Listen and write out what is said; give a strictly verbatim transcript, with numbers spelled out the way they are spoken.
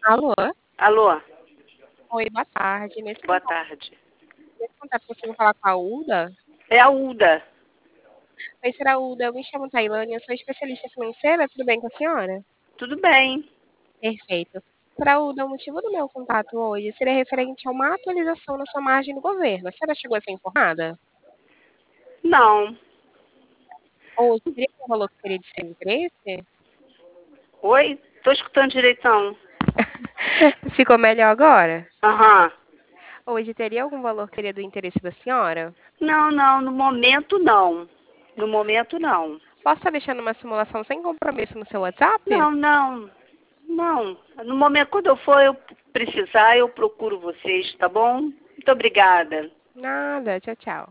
Alô? Alô, Oi, boa tarde. Nesse boa contato, tarde. nesse contato consigo falar com a Uda? É a Uda. Oi, senhora Uda, eu me chamo Tailândia, eu sou especialista financeira, tudo bem com a senhora? Tudo bem? Perfeito. Senhora Uda, o motivo do meu contato hoje seria referente a uma atualização na sua margem do governo. A senhora chegou a ser informada? Não. Ou seria um valor que seria de seu interesse? Oi? Tô escutando direitão. Ficou melhor agora? Aham. Hoje teria algum valor que seria do interesse da senhora? Não, não, no momento não. No momento não. Posso estar deixando uma simulação sem compromisso no seu WhatsApp? Não, não. Não. No momento, quando eu for eu precisar, eu procuro vocês, tá bom? Muito obrigada. Nada, tchau, tchau.